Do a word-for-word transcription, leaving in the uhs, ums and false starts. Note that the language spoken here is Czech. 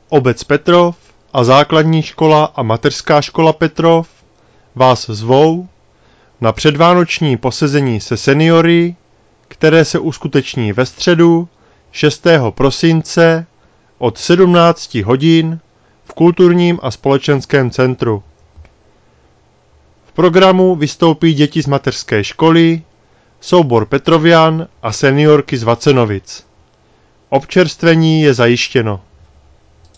Obec Petrov a základní škola a mateřská škola Petrov vás zvou na předvánoční posezení se seniory, které se uskuteční ve středu šestého prosince od sedmnácti hodin v kulturním a společenském centru. V programu vystoupí děti z mateřské školy, soubor Petrovian a seniorky z Vacenovic. Občerstvení je zajištěno.